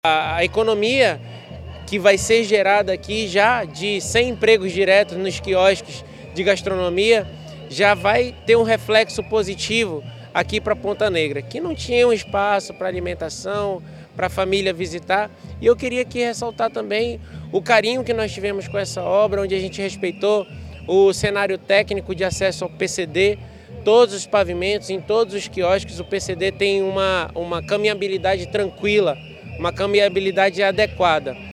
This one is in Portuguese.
A economia que vai ser gerada aqui já de 100 empregos diretos nos quiosques de gastronomia já vai ter um reflexo positivo aqui para Ponta Negra, que não tinha um espaço para alimentação, para a família visitar. E eu queria aqui ressaltar também o carinho que nós tivemos com essa obra, onde a gente respeitou o cenário técnico de acesso ao PCD, todos os pavimentos, em todos os quiosques, o PCD tem uma caminhabilidade tranquila, uma caminhabilidade adequada.